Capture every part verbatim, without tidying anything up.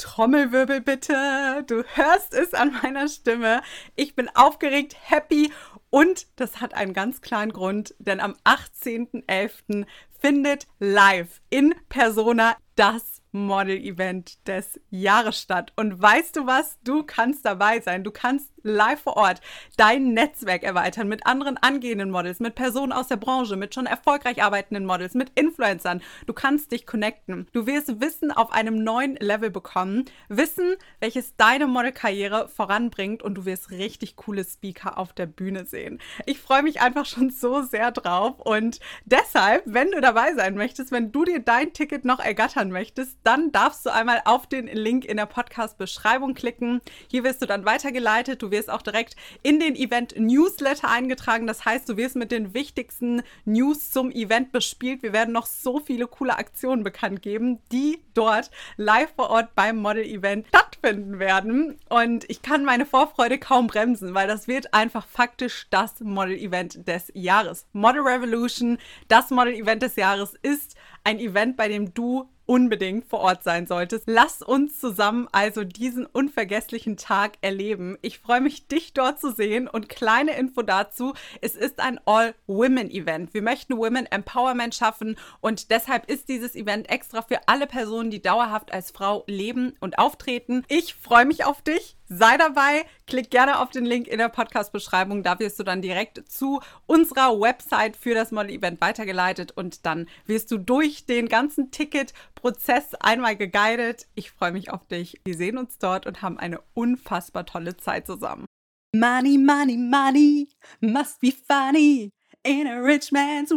Trommelwirbel bitte. Du hörst es an meiner Stimme. Ich bin aufgeregt, happy und das hat einen ganz klaren Grund, denn am achtzehnten elften findet live in Persona das Model-Event des Jahres statt. Und weißt du was? Du kannst dabei sein. Du kannst live vor Ort dein Netzwerk erweitern mit anderen angehenden Models, mit Personen aus der Branche, mit schon erfolgreich arbeitenden Models, mit Influencern. Du kannst dich connecten. Du wirst Wissen auf einem neuen Level bekommen. Wissen, welches deine Modelkarriere voranbringt und du wirst richtig coole Speaker auf der Bühne sehen. Ich freue mich einfach schon so sehr drauf und deshalb, wenn du dabei sein möchtest, wenn du dir dein Ticket noch ergattern möchtest, dann darfst du einmal auf den Link in der Podcast-Beschreibung klicken. Hier wirst du dann weitergeleitet. Du wirst auch direkt in den Event-Newsletter eingetragen. Das heißt, du wirst mit den wichtigsten News zum Event bespielt. Wir werden noch so viele coole Aktionen bekannt geben, die dort live vor Ort beim Model-Event stattfinden werden. Und ich kann meine Vorfreude kaum bremsen, weil das wird einfach faktisch das Model-Event des Jahres. Model Revolution, das Model-Event des Jahres, ist ein Event, bei dem du unbedingt vor Ort sein solltest. Lass uns zusammen also diesen unvergesslichen Tag erleben. Ich freue mich, dich dort zu sehen und kleine Info dazu, es ist ein All-Women-Event. Wir möchten Women Empowerment schaffen und deshalb ist dieses Event extra für alle Personen, die dauerhaft als Frau leben und auftreten. Ich freue mich auf dich. Sei dabei, klick gerne auf den Link in der Podcast-Beschreibung, da wirst du dann direkt zu unserer Website für das Model-Event weitergeleitet und dann wirst du durch den ganzen Ticket-Prozess einmal geguidet. Ich freue mich auf dich. Wir sehen uns dort und haben eine unfassbar tolle Zeit zusammen. Money, money, money, must be funny in a rich man's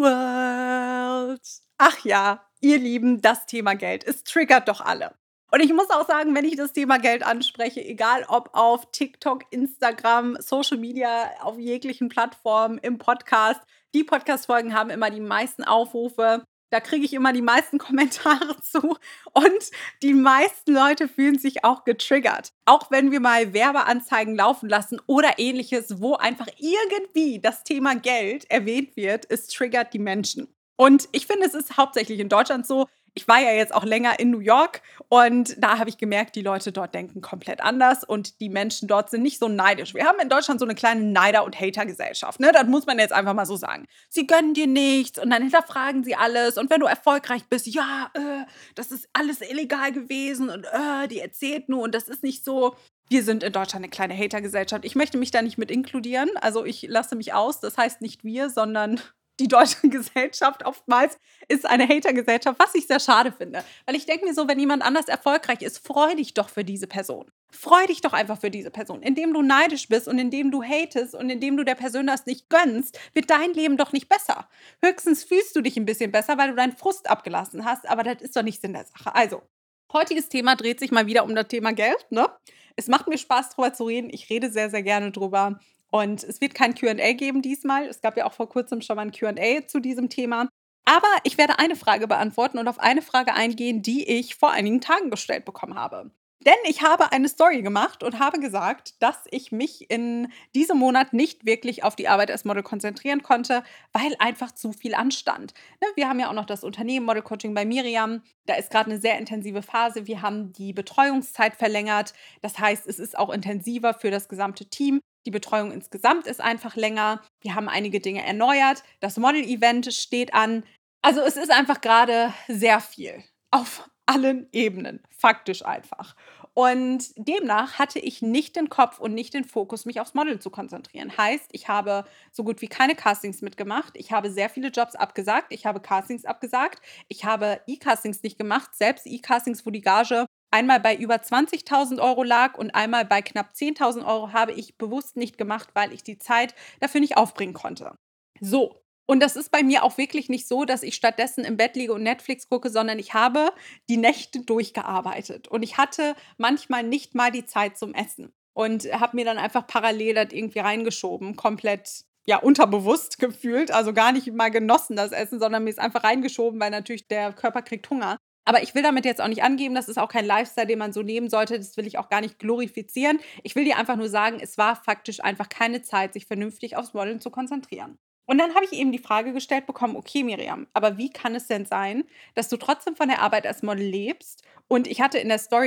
world. Ach ja, ihr Lieben, das Thema Geld, es triggert doch alle. Und ich muss auch sagen, wenn ich das Thema Geld anspreche, egal ob auf TikTok, Instagram, Social Media, auf jeglichen Plattformen, im Podcast, die Podcast-Folgen haben immer die meisten Aufrufe. Da kriege ich immer die meisten Kommentare zu und die meisten Leute fühlen sich auch getriggert. Auch wenn wir mal Werbeanzeigen laufen lassen oder ähnliches, wo einfach irgendwie das Thema Geld erwähnt wird, es triggert die Menschen. Und ich finde, es ist hauptsächlich in Deutschland so. Ich war ja jetzt auch länger in New York und da habe ich gemerkt, die Leute dort denken komplett anders und die Menschen dort sind nicht so neidisch. Wir haben in Deutschland so eine kleine Neider- und Hater-Gesellschaft, ne? Das muss man jetzt einfach mal so sagen. Sie gönnen dir nichts und dann hinterfragen sie alles und wenn du erfolgreich bist, ja, äh, das ist alles illegal gewesen und äh, die erzählt nur und das ist nicht so. Wir sind in Deutschland eine kleine Hater-Gesellschaft. Ich möchte mich da nicht mit inkludieren, also ich lasse mich aus. Das heißt nicht wir, sondern die deutsche Gesellschaft oftmals ist eine Hater-Gesellschaft, was ich sehr schade finde. Weil ich denke mir so, wenn jemand anders erfolgreich ist, freu dich doch für diese Person. Freu dich doch einfach für diese Person. Indem du neidisch bist und indem du hatest und indem du der Person das nicht gönnst, wird dein Leben doch nicht besser. Höchstens fühlst du dich ein bisschen besser, weil du deinen Frust abgelassen hast, aber das ist doch nichts in der Sache. Also, heutiges Thema dreht sich mal wieder um das Thema Geld, ne? Es macht mir Spaß, drüber zu reden. Ich rede sehr, sehr gerne drüber. Und es wird kein Q und A geben diesmal. Es gab ja auch vor kurzem schon mal ein Q und A zu diesem Thema. Aber ich werde eine Frage beantworten und auf eine Frage eingehen, die ich vor einigen Tagen gestellt bekommen habe. Denn ich habe eine Story gemacht und habe gesagt, dass ich mich in diesem Monat nicht wirklich auf die Arbeit als Model konzentrieren konnte, weil einfach zu viel anstand. Ne, wir haben ja auch noch das Unternehmen Model Coaching bei Miriam. Da ist gerade eine sehr intensive Phase. Wir haben die Betreuungszeit verlängert. Das heißt, es ist auch intensiver für das gesamte Team. Die Betreuung insgesamt ist einfach länger. Wir haben einige Dinge erneuert. Das Model-Event steht an. Also es ist einfach gerade sehr viel. Auf allen Ebenen. Faktisch einfach. Und demnach hatte ich nicht den Kopf und nicht den Fokus, mich aufs Modeln zu konzentrieren. Heißt, ich habe so gut wie keine Castings mitgemacht. Ich habe sehr viele Jobs abgesagt. Ich habe Castings abgesagt. Ich habe E-Castings nicht gemacht. Selbst E-Castings, wo die Gage einmal bei über zwanzigtausend Euro lag und einmal bei knapp zehntausend Euro, habe ich bewusst nicht gemacht, weil ich die Zeit dafür nicht aufbringen konnte. So. Und das ist bei mir auch wirklich nicht so, dass ich stattdessen im Bett liege und Netflix gucke, sondern ich habe die Nächte durchgearbeitet. Und ich hatte manchmal nicht mal die Zeit zum Essen. Und habe mir dann einfach parallel das irgendwie reingeschoben, komplett, ja, unterbewusst gefühlt. Also gar nicht mal genossen, das Essen, sondern mir ist einfach reingeschoben, weil natürlich der Körper kriegt Hunger. Aber ich will damit jetzt auch nicht angeben, das ist auch kein Lifestyle, den man so nehmen sollte. Das will ich auch gar nicht glorifizieren. Ich will dir einfach nur sagen, es war faktisch einfach keine Zeit, sich vernünftig aufs Modeln zu konzentrieren. Und dann habe ich eben die Frage gestellt bekommen, okay Miriam, aber wie kann es denn sein, dass du trotzdem von der Arbeit als Model lebst? Und ich hatte in der Story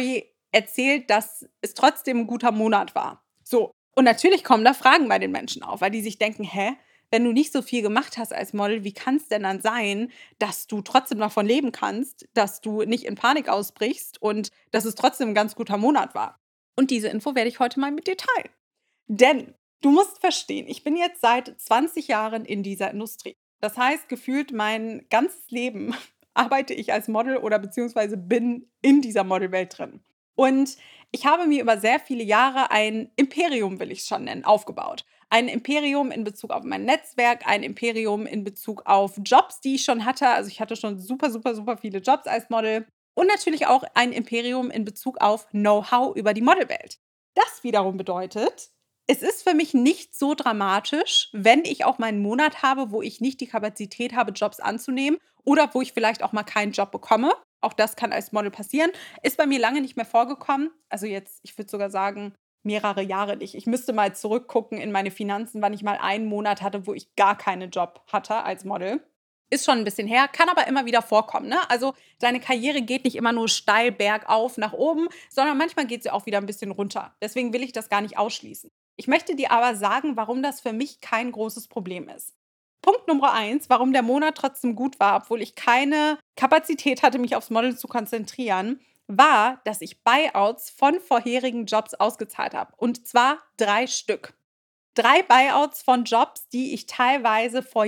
erzählt, dass es trotzdem ein guter Monat war. So, und natürlich kommen da Fragen bei den Menschen auf, weil die sich denken: „Hä, wenn du nicht so viel gemacht hast als Model, wie kann es denn dann sein, dass du trotzdem davon leben kannst, dass du nicht in Panik ausbrichst und dass es trotzdem ein ganz guter Monat war?“ Und diese Info werde ich heute mal mit dir teilen. Denn du musst verstehen, ich bin jetzt seit zwanzig Jahren in dieser Industrie. Das heißt, gefühlt mein ganzes Leben arbeite ich als Model oder beziehungsweise bin in dieser Modelwelt drin. Und ich habe mir über sehr viele Jahre ein Imperium, will ich es schon nennen, aufgebaut. Ein Imperium in Bezug auf mein Netzwerk, ein Imperium in Bezug auf Jobs, die ich schon hatte. Also ich hatte schon super, super, super viele Jobs als Model. Und natürlich auch ein Imperium in Bezug auf Know-how über die Modelwelt. Das wiederum bedeutet, es ist für mich nicht so dramatisch, wenn ich auch mal 'n Monat habe, wo ich nicht die Kapazität habe, Jobs anzunehmen oder wo ich vielleicht auch mal keinen Job bekomme. Auch das kann als Model passieren. Ist bei mir lange nicht mehr vorgekommen. Also jetzt, ich würde sogar sagen, mehrere Jahre nicht. Ich müsste mal zurückgucken in meine Finanzen, wann ich mal einen Monat hatte, wo ich gar keinen Job hatte als Model. Ist schon ein bisschen her, kann aber immer wieder vorkommen, ne? Also, deine Karriere geht nicht immer nur steil bergauf nach oben, sondern manchmal geht sie auch wieder ein bisschen runter. Deswegen will ich das gar nicht ausschließen. Ich möchte dir aber sagen, warum das für mich kein großes Problem ist. Punkt Nummer eins, warum der Monat trotzdem gut war, obwohl ich keine Kapazität hatte, mich aufs Modeln zu konzentrieren, war, dass ich Buyouts von vorherigen Jobs ausgezahlt habe. Und zwar drei Stück. Drei Buyouts von Jobs, die ich teilweise vor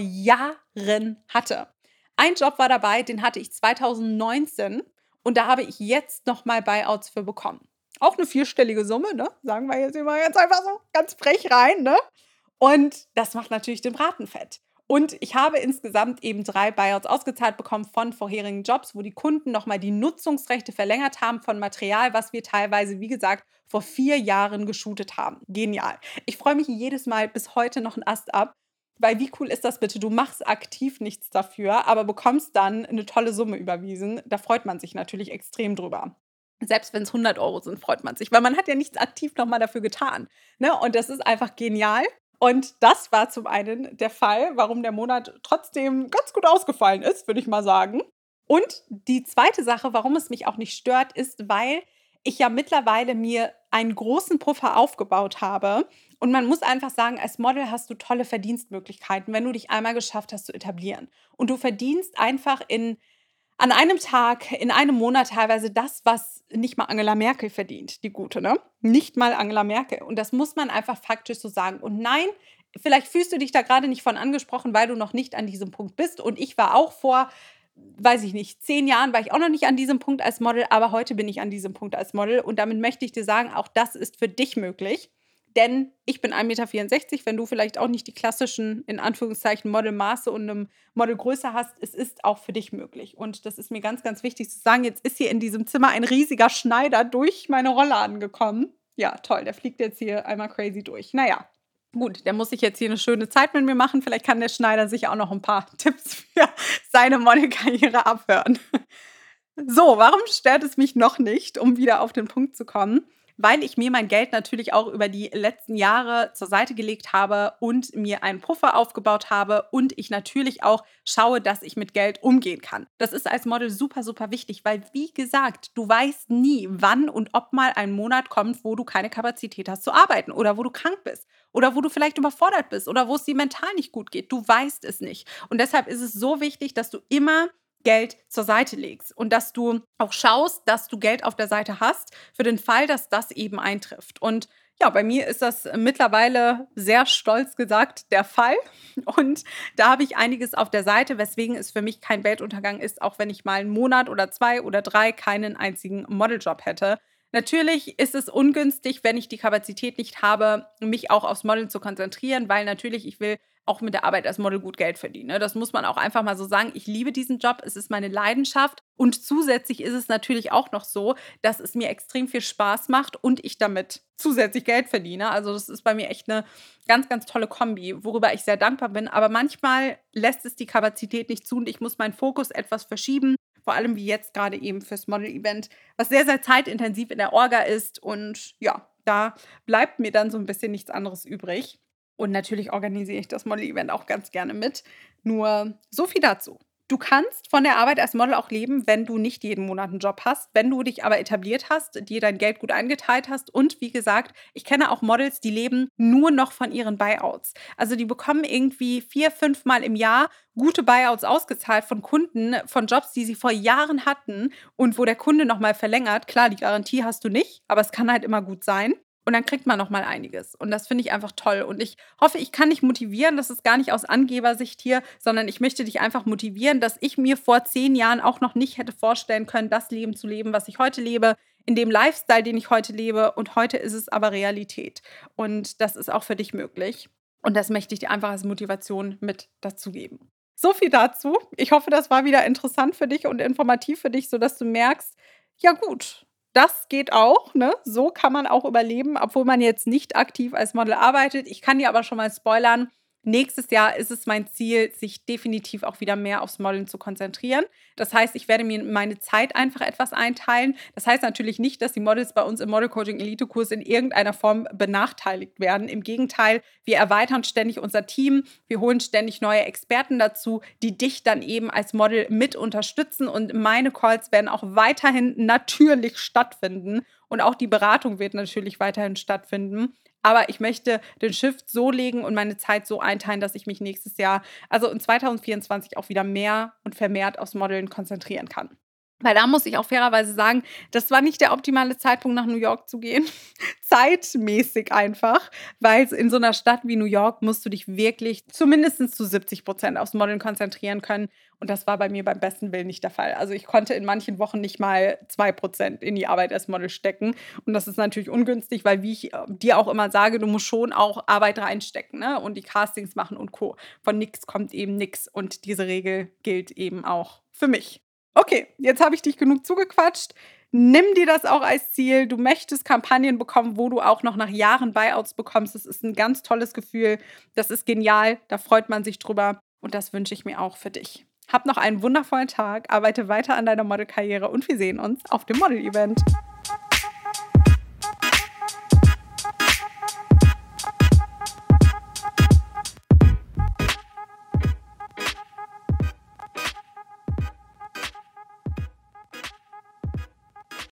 Jahren hatte. Ein Job war dabei, den hatte ich zwanzig neunzehn und da habe ich jetzt noch mal Buyouts für bekommen. Auch eine vierstellige Summe, ne? Sagen wir jetzt immer ganz einfach so, ganz frech rein, ne? Und das macht natürlich den Braten fett. Und ich habe insgesamt eben drei Buyouts ausgezahlt bekommen von vorherigen Jobs, wo die Kunden noch mal die Nutzungsrechte verlängert haben von Material, was wir teilweise, wie gesagt, vor vier Jahren geshootet haben. Genial. Ich freue mich jedes Mal bis heute noch 'n Ast ab, weil wie cool ist das bitte? Du machst aktiv nichts dafür, aber bekommst dann eine tolle Summe überwiesen. Da freut man sich natürlich extrem drüber. Selbst wenn es hundert Euro sind, freut man sich, weil man hat ja nichts aktiv noch mal dafür getan, ne? Und das ist einfach genial. Und das war zum einen der Fall, warum der Monat trotzdem ganz gut ausgefallen ist, würde ich mal sagen. Und die zweite Sache, warum es mich auch nicht stört, ist, weil ich ja mittlerweile mir einen großen Puffer aufgebaut habe. Und man muss einfach sagen, als Model hast du tolle Verdienstmöglichkeiten, wenn du dich einmal geschafft hast zu etablieren. Und du verdienst einfach in an einem Tag, in einem Monat teilweise das, was nicht mal Angela Merkel verdient, die Gute, ne? Nicht mal Angela Merkel. Und das muss man einfach faktisch so sagen. Und nein, vielleicht fühlst du dich da gerade nicht von angesprochen, weil du noch nicht an diesem Punkt bist. Und ich war auch vor, weiß ich nicht, zehn Jahren war ich auch noch nicht an diesem Punkt als Model, aber heute bin ich an diesem Punkt als Model. Und damit möchte ich dir sagen, auch das ist für dich möglich. Denn ich bin ein Meter vierundsechzig, wenn du vielleicht auch nicht die klassischen, in Anführungszeichen, Modelmaße und eine Modelgröße hast, es ist auch für dich möglich. Und das ist mir ganz, ganz wichtig zu sagen. Jetzt ist hier in diesem Zimmer ein riesiger Schneider durch meine Rolle angekommen. Ja, toll, der fliegt jetzt hier einmal crazy durch. Naja, gut, der muss sich jetzt hier eine schöne Zeit mit mir machen. Vielleicht kann der Schneider sich auch noch ein paar Tipps für seine Modelkarriere abhören. So, warum stört es mich noch nicht, um wieder auf den Punkt zu kommen? Weil ich mir mein Geld natürlich auch über die letzten Jahre zur Seite gelegt habe und mir einen Puffer aufgebaut habe und ich natürlich auch schaue, dass ich mit Geld umgehen kann. Das ist als Model super, super wichtig, weil wie gesagt, du weißt nie, wann und ob mal ein Monat kommt, wo du keine Kapazität hast zu arbeiten oder wo du krank bist oder wo du vielleicht überfordert bist oder wo es dir mental nicht gut geht. Du weißt es nicht. Und deshalb ist es so wichtig, dass du immer Geld zur Seite legst und dass du auch schaust, dass du Geld auf der Seite hast für den Fall, dass das eben eintrifft. Und ja, bei mir ist das mittlerweile sehr stolz gesagt der Fall. Und da habe ich einiges auf der Seite, weswegen es für mich kein Weltuntergang ist, auch wenn ich mal einen Monat oder zwei oder drei keinen einzigen Modeljob hätte. Natürlich ist es ungünstig, wenn ich die Kapazität nicht habe, mich auch aufs Modeln zu konzentrieren, weil natürlich ich will auch mit der Arbeit als Model gut Geld verdienen, ne? Das muss man auch einfach mal so sagen. Ich liebe diesen Job, es ist meine Leidenschaft und zusätzlich ist es natürlich auch noch so, dass es mir extrem viel Spaß macht und ich damit zusätzlich Geld verdiene. Also das ist bei mir echt eine ganz, ganz tolle Kombi, worüber ich sehr dankbar bin. Aber manchmal lässt es die Kapazität nicht zu und ich muss meinen Fokus etwas verschieben. Vor allem wie jetzt gerade eben fürs Model-Event, was sehr, sehr zeitintensiv in der Orga ist. Und ja, da bleibt mir dann so ein bisschen nichts anderes übrig. Und natürlich organisiere ich das Model-Event auch ganz gerne mit. Nur so viel dazu. Du kannst von der Arbeit als Model auch leben, wenn du nicht jeden Monat einen Job hast. Wenn du dich aber etabliert hast, dir dein Geld gut eingeteilt hast und wie gesagt, ich kenne auch Models, die leben nur noch von ihren Buyouts. Also, die bekommen irgendwie vier, fünf Mal im Jahr gute Buyouts ausgezahlt von Kunden, von Jobs, die sie vor Jahren hatten und wo der Kunde noch mal verlängert. Klar, die Garantie hast du nicht, aber es kann halt immer gut sein. Und dann kriegt man noch mal einiges. Und das finde ich einfach toll. Und ich hoffe, ich kann dich motivieren. Das ist gar nicht aus Angebersicht hier, sondern ich möchte dich einfach motivieren, dass ich mir vor zehn Jahren auch noch nicht hätte vorstellen können, das Leben zu leben, was ich heute lebe, in dem Lifestyle, den ich heute lebe. Und heute ist es aber Realität. Und das ist auch für dich möglich. Und das möchte ich dir einfach als Motivation mit dazu geben. So viel dazu. Ich hoffe, das war wieder interessant für dich und informativ für dich, sodass du merkst, ja gut, das geht auch, ne? So kann man auch überleben, obwohl man jetzt nicht aktiv als Model arbeitet. Ich kann dir aber schon mal spoilern, nächstes Jahr ist es mein Ziel, sich definitiv auch wieder mehr aufs Modeln zu konzentrieren. Das heißt, ich werde mir meine Zeit einfach etwas einteilen. Das heißt natürlich nicht, dass die Models bei uns im Model Coaching Elite Kurs in irgendeiner Form benachteiligt werden. Im Gegenteil, wir erweitern ständig unser Team. Wir holen ständig neue Experten dazu, die dich dann eben als Model mit unterstützen. Und meine Calls werden auch weiterhin natürlich stattfinden. Und auch die Beratung wird natürlich weiterhin stattfinden. Aber ich möchte den Shift so legen und meine Zeit so einteilen, dass ich mich nächstes Jahr, also in zwanzig vierundzwanzig, auch wieder mehr und vermehrt aufs Modeln konzentrieren kann. Weil da muss ich auch fairerweise sagen, das war nicht der optimale Zeitpunkt, nach New York zu gehen. Zeitmäßig einfach, weil in so einer Stadt wie New York musst du dich wirklich zumindest zu siebzig Prozent aufs Modeln konzentrieren können. Und das war bei mir beim besten Willen nicht der Fall. Also ich konnte in manchen Wochen nicht mal zwei Prozent in die Arbeit als Model stecken. Und das ist natürlich ungünstig, weil, wie ich dir auch immer sage, du musst schon auch Arbeit reinstecken, ne? Und die Castings machen und Co. Von nix kommt eben nix. Und diese Regel gilt eben auch für mich. Okay, jetzt habe ich dich genug zugequatscht. Nimm dir das auch als Ziel. Du möchtest Kampagnen bekommen, wo du auch noch nach Jahren Buyouts bekommst. Das ist ein ganz tolles Gefühl. Das ist genial. Da freut man sich drüber. Und das wünsche ich mir auch für dich. Hab noch einen wundervollen Tag, arbeite weiter an deiner Modelkarriere und wir sehen uns auf dem Model-Event.